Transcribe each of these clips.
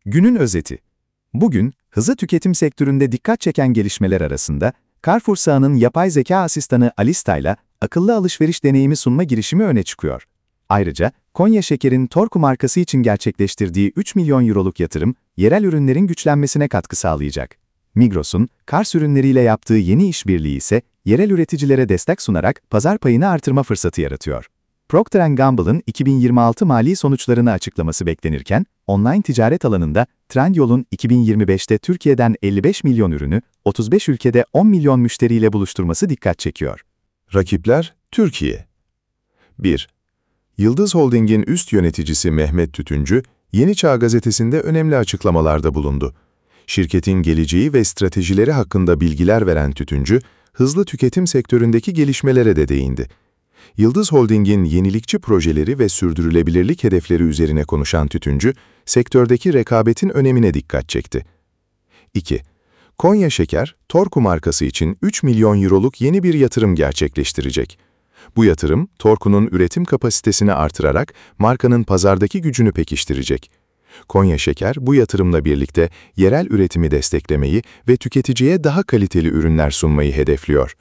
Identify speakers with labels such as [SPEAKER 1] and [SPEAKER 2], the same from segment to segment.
[SPEAKER 1] Günün özeti. Bugün, hızlı tüketim sektöründe dikkat çeken gelişmeler arasında, Carrefour Sağ'ın yapay zeka asistanı Alista ile akıllı alışveriş deneyimi sunma girişimi öne çıkıyor. Ayrıca, Konya Şeker'in Torku markası için gerçekleştirdiği 3 milyon euroluk yatırım, yerel ürünlerin güçlenmesine katkı sağlayacak. Migros'un, Kars ürünleriyle yaptığı yeni işbirliği ise, yerel üreticilere destek sunarak pazar payını artırma fırsatı yaratıyor. Procter & Gamble'ın 2026 mali sonuçlarını açıklaması beklenirken, online ticaret alanında Trendyol'un 2025'te Türkiye'den 55 milyon ürünü, 35 ülkede 10 milyon müşteriyle buluşturması dikkat çekiyor.
[SPEAKER 2] Rakipler Türkiye. 1. Yıldız Holding'in üst yöneticisi Mehmet Tütüncü, Yeni Çağ gazetesinde önemli açıklamalarda bulundu. Şirketin geleceği ve stratejileri hakkında bilgiler veren Tütüncü, hızlı tüketim sektöründeki gelişmelere de değindi. Yıldız Holding'in yenilikçi projeleri ve sürdürülebilirlik hedefleri üzerine konuşan Tütüncü, sektördeki rekabetin önemine dikkat çekti. 2. Konya Şeker, Torku markası için 3 milyon euroluk yeni bir yatırım gerçekleştirecek. Bu yatırım, Torku'nun üretim kapasitesini artırarak markanın pazardaki gücünü pekiştirecek. Konya Şeker, bu yatırımla birlikte yerel üretimi desteklemeyi ve tüketiciye daha kaliteli ürünler sunmayı hedefliyor.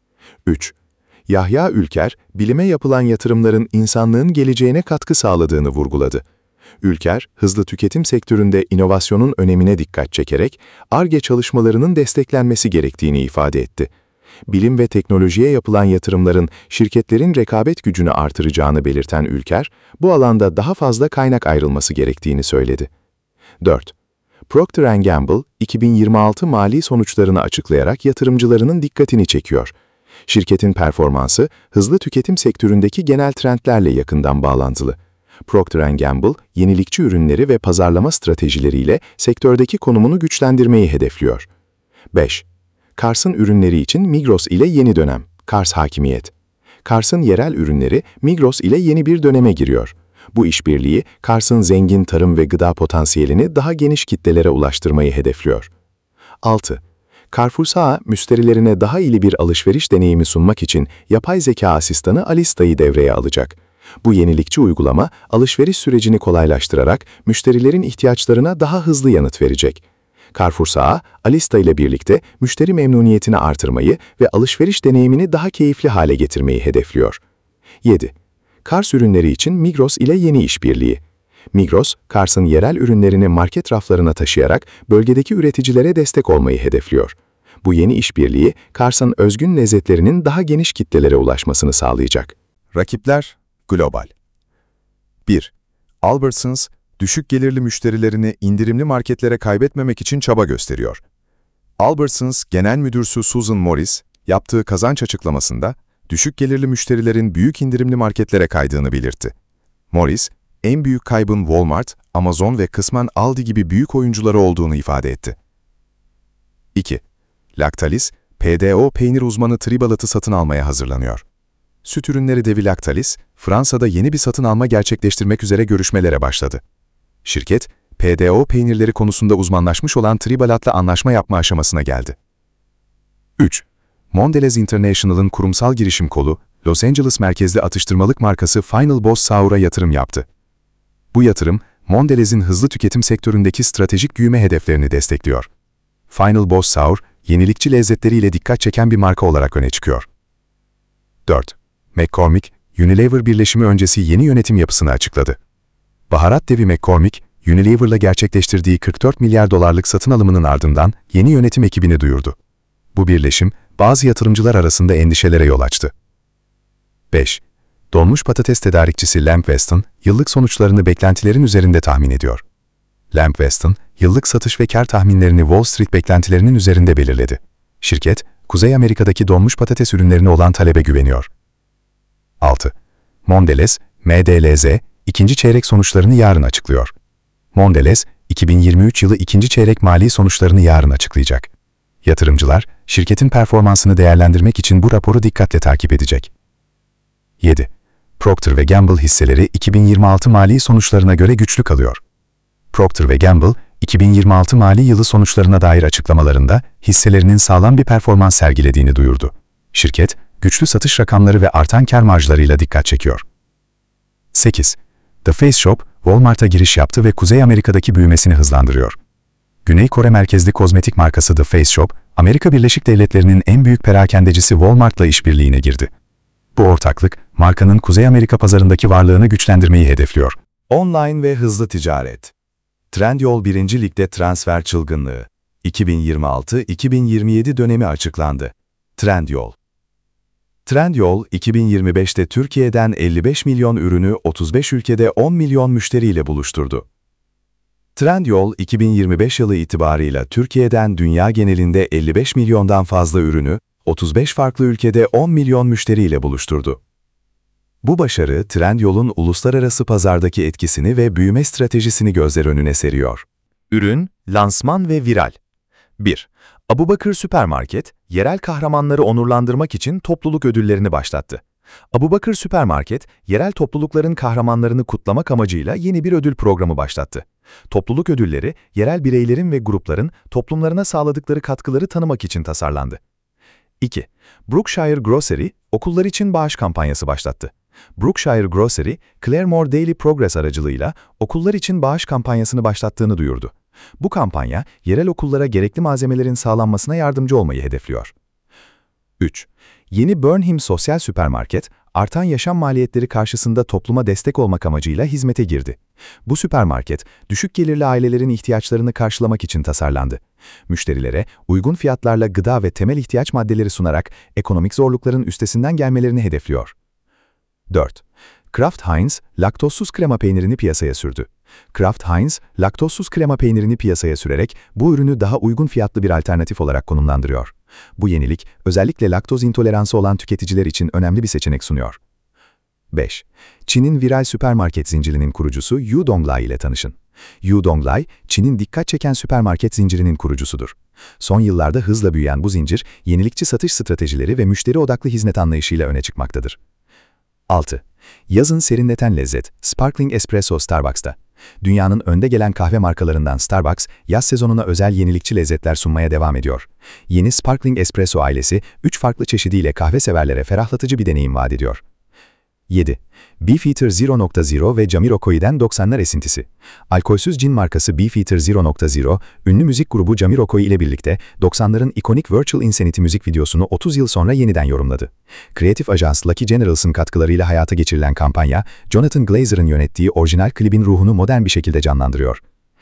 [SPEAKER 2] 3. Yahya Ülker, bilime yapılan yatırımların insanlığın geleceğine katkı sağladığını vurguladı. Ülker, hızlı tüketim sektöründe inovasyonun önemine dikkat çekerek, Ar-Ge çalışmalarının desteklenmesi gerektiğini ifade etti. Bilim ve teknolojiye yapılan yatırımların şirketlerin rekabet gücünü artıracağını belirten Ülker, bu alanda daha fazla kaynak ayrılması gerektiğini söyledi. 4. Procter & Gamble, 2026 mali sonuçlarını açıklayarak yatırımcılarının dikkatini çekiyor. Şirketin performansı, hızlı tüketim sektöründeki genel trendlerle yakından bağlantılı. Procter & Gamble, yenilikçi ürünleri ve pazarlama stratejileriyle sektördeki konumunu güçlendirmeyi hedefliyor. 5. Kars'ın ürünleri için Migros ile yeni dönem. Kars hakimiyet. Kars'ın yerel ürünleri Migros ile yeni bir döneme giriyor. Bu işbirliği, Kars'ın zengin tarım ve gıda potansiyelini daha geniş kitlelere ulaştırmayı hedefliyor. 6. Carrefour Sağ, müşterilerine daha iyi bir alışveriş deneyimi sunmak için yapay zeka asistanı Alista'yı devreye alacak. Bu yenilikçi uygulama, alışveriş sürecini kolaylaştırarak müşterilerin ihtiyaçlarına daha hızlı yanıt verecek. Carrefour Sağ, Alista ile birlikte müşteri memnuniyetini artırmayı ve alışveriş deneyimini daha keyifli hale getirmeyi hedefliyor. 7. Kars ürünleri için Migros ile yeni işbirliği. Migros, Kars'ın yerel ürünlerini market raflarına taşıyarak bölgedeki üreticilere destek olmayı hedefliyor. Bu yeni işbirliği, Kars'ın özgün lezzetlerinin daha geniş kitlelere ulaşmasını sağlayacak.
[SPEAKER 3] Rakipler global. 1. Albertsons, düşük gelirli müşterilerini indirimli marketlere kaybetmemek için çaba gösteriyor. Albertsons Genel Müdürü Susan Morris, yaptığı kazanç açıklamasında, düşük gelirli müşterilerin büyük indirimli marketlere kaydığını belirtti. Morris, en büyük kaybın Walmart, Amazon ve kısmen Aldi gibi büyük oyuncuları olduğunu ifade etti. 2. Lactalis, PDO peynir uzmanı Tribalat'ı satın almaya hazırlanıyor. Süt ürünleri devi Lactalis, Fransa'da yeni bir satın alma gerçekleştirmek üzere görüşmelere başladı. Şirket, PDO peynirleri konusunda uzmanlaşmış olan Tribalat'la anlaşma yapma aşamasına geldi. 3. Mondelez International'ın kurumsal girişim kolu, Los Angeles merkezli atıştırmalık markası Final Boss Sour'a yatırım yaptı. Bu yatırım, Mondelez'in hızlı tüketim sektöründeki stratejik büyüme hedeflerini destekliyor. Final Boss Sour, yenilikçi lezzetleriyle dikkat çeken bir marka olarak öne çıkıyor. 4. McCormick, Unilever birleşimi öncesi yeni yönetim yapısını açıkladı. Baharat devi McCormick, Unilever'la gerçekleştirdiği 44 milyar dolarlık satın alımının ardından yeni yönetim ekibini duyurdu. Bu birleşim, bazı yatırımcılar arasında endişelere yol açtı. 5. Donmuş patates tedarikçisi Lamb Weston, yıllık sonuçlarını beklentilerin üzerinde tahmin ediyor. Lamb Weston, yıllık satış ve kar tahminlerini Wall Street beklentilerinin üzerinde belirledi. Şirket, Kuzey Amerika'daki donmuş patates ürünlerine olan talebe güveniyor. 6. Mondelez, MDLZ, ikinci çeyrek sonuçlarını yarın açıklıyor. Mondelez, 2023 yılı ikinci çeyrek mali sonuçlarını yarın açıklayacak. Yatırımcılar, şirketin performansını değerlendirmek için bu raporu dikkatle takip edecek. 7. Procter & Gamble hisseleri 2026 mali sonuçlarına göre güçlü kalıyor. Procter & Gamble, 2026 mali yılı sonuçlarına dair açıklamalarında hisselerinin sağlam bir performans sergilediğini duyurdu. Şirket, güçlü satış rakamları ve artan kar marjlarıyla dikkat çekiyor. 8. The Face Shop, Walmart'a giriş yaptı ve Kuzey Amerika'daki büyümesini hızlandırıyor. Güney Kore merkezli kozmetik markası The Face Shop, Amerika Birleşik Devletleri'nin en büyük perakendecisi Walmart'la işbirliğine girdi. Bu ortaklık, markanın Kuzey Amerika pazarındaki varlığını güçlendirmeyi hedefliyor.
[SPEAKER 1] Online ve hızlı ticaret. Trendyol 1. Lig'de transfer çılgınlığı. 2026-2027 dönemi açıklandı. Trendyol, 2025'te Türkiye'den 55 milyon ürünü 35 ülkede 10 milyon müşteriyle buluşturdu. Trendyol, 2025 yılı itibarıyla Türkiye'den dünya genelinde 55 milyondan fazla ürünü 35 farklı ülkede 10 milyon müşteriyle buluşturdu. Bu başarı, Trendyol'un uluslararası pazardaki etkisini ve büyüme stratejisini gözler önüne seriyor.
[SPEAKER 2] Ürün, lansman ve viral. 1. Abubakır Süpermarket, yerel kahramanları onurlandırmak için topluluk ödüllerini başlattı. Abubakır Süpermarket, yerel toplulukların kahramanlarını kutlamak amacıyla yeni bir ödül programı başlattı. Topluluk ödülleri, yerel bireylerin ve grupların toplumlarına sağladıkları katkıları tanımak için tasarlandı. 2. Brookshire Grocery, okullar için bağış kampanyası başlattı. Brookshire Grocery, Claremore Daily Progress aracılığıyla okullar için bağış kampanyasını başlattığını duyurdu. Bu kampanya, yerel okullara gerekli malzemelerin sağlanmasına yardımcı olmayı hedefliyor. 3. Yeni Burnham Sosyal Süpermarket, artan yaşam maliyetleri karşısında topluma destek olmak amacıyla hizmete girdi. Bu süpermarket, düşük gelirli ailelerin ihtiyaçlarını karşılamak için tasarlandı. Müşterilere uygun fiyatlarla gıda ve temel ihtiyaç maddeleri sunarak ekonomik zorlukların üstesinden gelmelerini hedefliyor. 4. Kraft Heinz, laktozsuz krema peynirini piyasaya sürdü. Kraft Heinz, laktozsuz krema peynirini piyasaya sürerek bu ürünü daha uygun fiyatlı bir alternatif olarak konumlandırıyor. Bu yenilik, özellikle laktoz intoleransı olan tüketiciler için önemli bir seçenek sunuyor. 5. Çin'in viral süpermarket zincirinin kurucusu Yu Donglai ile tanışın. Yu Donglai, Çin'in dikkat çeken süpermarket zincirinin kurucusudur. Son yıllarda hızla büyüyen bu zincir, yenilikçi satış stratejileri ve müşteri odaklı hizmet anlayışıyla öne çıkmaktadır. 6. Yazın serinleten lezzet, Sparkling Espresso Starbucks'ta. Dünyanın önde gelen kahve markalarından Starbucks, yaz sezonuna özel yenilikçi lezzetler sunmaya devam ediyor. Yeni Sparkling Espresso ailesi, 3 farklı çeşidiyle kahve severlere ferahlatıcı bir deneyim vaat ediyor. 7. Beefeater 0.0 ve Jamiroquai'den 90'lar esintisi. Alkolsüz cin markası Beefeater 0.0, ünlü müzik grubu Jamiroquai ile birlikte 90'ların ikonik Virtual Insanity müzik videosunu 30 yıl sonra yeniden yorumladı. Kreatif ajans Lucky Generals'ın katkılarıyla hayata geçirilen kampanya, Jonathan Glazer'ın yönettiği orijinal klibin ruhunu modern bir şekilde canlandırıyor.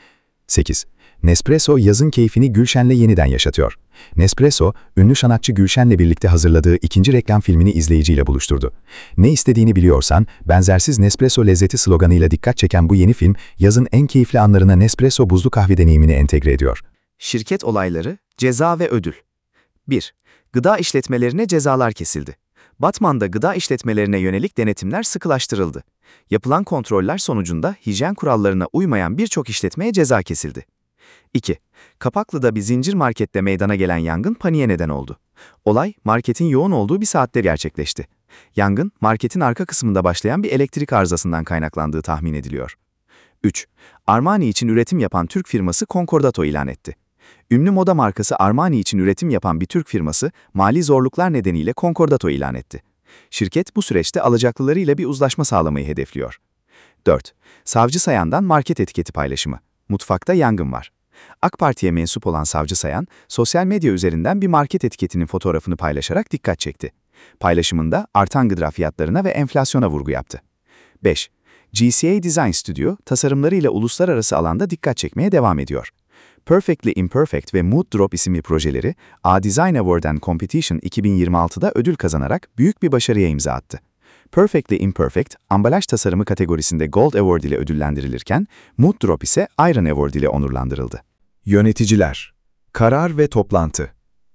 [SPEAKER 2] 8. Nespresso yazın keyfini Gülşen'le yeniden yaşatıyor. Nespresso, ünlü sanatçı Gülşen'le birlikte hazırladığı ikinci reklam filmini izleyiciyle buluşturdu. Ne istediğini biliyorsan, benzersiz Nespresso lezzeti sloganıyla dikkat çeken bu yeni film, yazın en keyifli anlarına Nespresso buzlu kahve deneyimini entegre ediyor.
[SPEAKER 4] Şirket olayları, ceza ve ödül. 1. Gıda işletmelerine cezalar kesildi. Batman'da gıda işletmelerine yönelik denetimler sıkılaştırıldı. Yapılan kontroller sonucunda hijyen kurallarına uymayan birçok işletmeye ceza kesildi. 2. Kapaklı'da bir zincir markette meydana gelen yangın paniğe neden oldu. Olay, marketin yoğun olduğu bir saatte gerçekleşti. Yangın, marketin arka kısmında başlayan bir elektrik arızasından kaynaklandığı tahmin ediliyor. 3. Armani için üretim yapan Türk firması Concordato ilan etti. Ünlü moda markası Armani için üretim yapan bir Türk firması, mali zorluklar nedeniyle Concordato ilan etti. Şirket bu süreçte alacaklılarıyla bir uzlaşma sağlamayı hedefliyor. 4. Savcı Sayan'dan market etiketi paylaşımı. Mutfakta yangın var. AK Parti'ye mensup olan Savcı Sayan, sosyal medya üzerinden bir market etiketinin fotoğrafını paylaşarak dikkat çekti. Paylaşımında artan gıda fiyatlarına ve enflasyona vurgu yaptı. 5. GCA Design Studio, tasarımlarıyla uluslararası alanda dikkat çekmeye devam ediyor. Perfectly Imperfect ve Mood Drop isimli projeleri, A Design Award and Competition 2026'da ödül kazanarak büyük bir başarıya imza attı. Perfectly Imperfect, ambalaj tasarımı kategorisinde Gold Award ile ödüllendirilirken, Mood Drop ise Iron Award ile onurlandırıldı.
[SPEAKER 1] Yöneticiler, karar ve toplantı.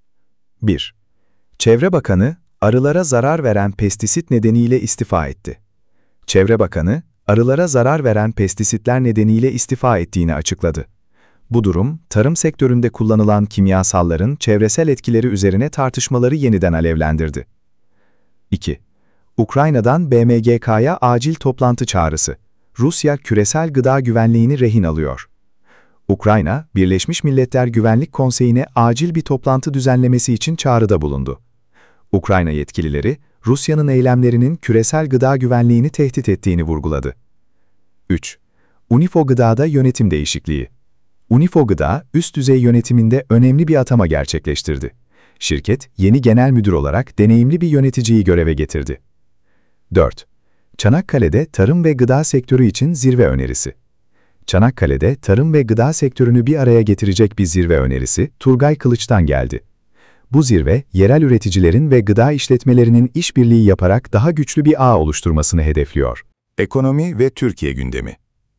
[SPEAKER 1] 1. Çevre Bakanı, arılara zarar veren pestisit nedeniyle istifa etti. Çevre Bakanı, arılara zarar veren pestisitler nedeniyle istifa ettiğini açıkladı. Bu durum, tarım sektöründe kullanılan kimyasalların çevresel etkileri üzerine tartışmaları yeniden alevlendirdi. 2. Ukrayna'dan BMGK'ya acil toplantı çağrısı. Rusya küresel gıda güvenliğini rehin alıyor. Ukrayna, Birleşmiş Milletler Güvenlik Konseyi'ne acil bir toplantı düzenlemesi için çağrıda bulundu. Ukrayna yetkilileri, Rusya'nın eylemlerinin küresel gıda güvenliğini tehdit ettiğini vurguladı. 3. Unifo Gıda'da yönetim değişikliği. Unifo Gıda, üst düzey yönetiminde önemli bir atama gerçekleştirdi. Şirket, yeni genel müdür olarak deneyimli bir yöneticiyi göreve getirdi. 4. Çanakkale'de tarım ve gıda sektörü için zirve önerisi. Çanakkale'de tarım ve gıda sektörünü bir araya getirecek bir zirve önerisi Turgay Kılıç'tan geldi. Bu zirve, yerel üreticilerin ve gıda işletmelerinin işbirliği yaparak daha güçlü bir ağ oluşturmasını hedefliyor.
[SPEAKER 3] Ekonomi ve Türkiye gündemi.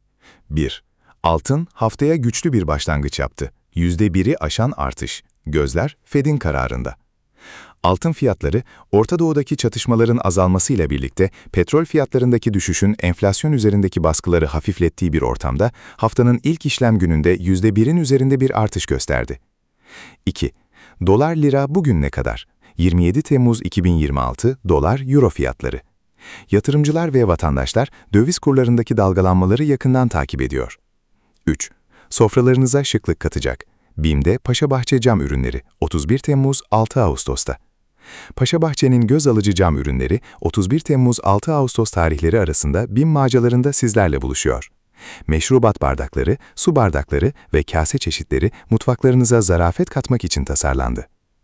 [SPEAKER 3] 1. Altın haftaya güçlü bir başlangıç yaptı. %1'i aşan artış. Gözler Fed'in kararında. Altın fiyatları, Orta Doğu'daki çatışmaların azalmasıyla birlikte petrol fiyatlarındaki düşüşün enflasyon üzerindeki baskıları hafiflettiği bir ortamda haftanın ilk işlem gününde %1'in üzerinde bir artış gösterdi. 2. Dolar-lira bugün ne kadar? 27 Temmuz 2026 dolar-euro fiyatları. Yatırımcılar ve vatandaşlar döviz kurlarındaki dalgalanmaları yakından takip ediyor. 3. Sofralarınıza şıklık katacak. BİM'de Paşabahçe cam ürünleri 31 Temmuz 6 Ağustos'ta. Paşabahçe'nin göz alıcı cam ürünleri 31 Temmuz 6 Ağustos tarihleri arasında BİM mağazalarında sizlerle buluşuyor. Meşrubat bardakları, su bardakları ve kase çeşitleri mutfaklarınıza zarafet katmak için tasarlandı.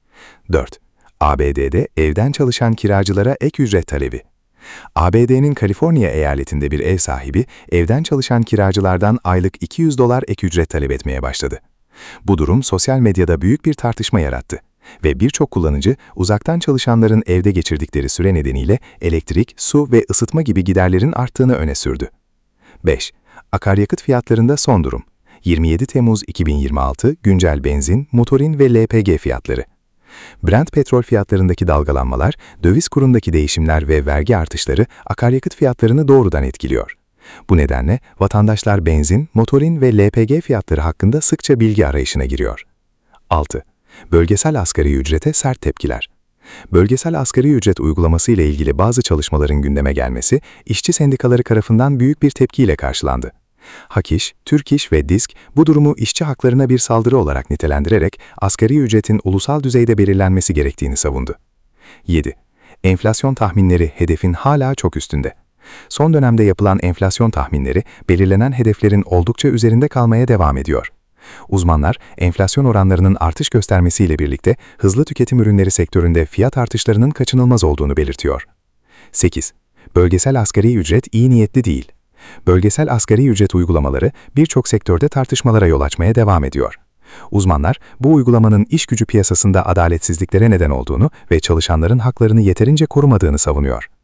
[SPEAKER 3] 4. ABD'de evden çalışan kiracılara ek ücret talebi. ABD'nin Kaliforniya eyaletinde bir ev sahibi, evden çalışan kiracılardan aylık $200 ek ücret talep etmeye başladı. Bu durum sosyal medyada büyük bir tartışma yarattı ve birçok kullanıcı uzaktan çalışanların evde geçirdikleri süre nedeniyle elektrik, su ve ısıtma gibi giderlerin arttığını öne sürdü. 5. Akaryakıt fiyatlarında son durum. 27 Temmuz 2026 güncel benzin, motorin ve LPG fiyatları. Brent petrol fiyatlarındaki dalgalanmalar, döviz kurundaki değişimler ve vergi artışları akaryakıt fiyatlarını doğrudan etkiliyor. Bu nedenle vatandaşlar benzin, motorin ve LPG fiyatları hakkında sıkça bilgi arayışına giriyor. 6. Bölgesel asgari ücrete sert tepkiler. Bölgesel asgari ücret uygulaması ile ilgili bazı çalışmaların gündeme gelmesi, işçi sendikaları tarafından büyük bir tepkiyle karşılandı. Hak İş, Türk İş ve DİSK bu durumu işçi haklarına bir saldırı olarak nitelendirerek asgari ücretin ulusal düzeyde belirlenmesi gerektiğini savundu. 7. Enflasyon tahminleri hedefin hala çok üstünde. Son dönemde yapılan enflasyon tahminleri belirlenen hedeflerin oldukça üzerinde kalmaya devam ediyor. Uzmanlar, enflasyon oranlarının artış göstermesiyle birlikte hızlı tüketim ürünleri sektöründe fiyat artışlarının kaçınılmaz olduğunu belirtiyor. 8. Bölgesel asgari ücret iyi niyetli değil. Bölgesel asgari ücret uygulamaları birçok sektörde tartışmalara yol açmaya devam ediyor. Uzmanlar, bu uygulamanın iş gücü piyasasında adaletsizliklere neden olduğunu ve çalışanların haklarını yeterince korumadığını savunuyor.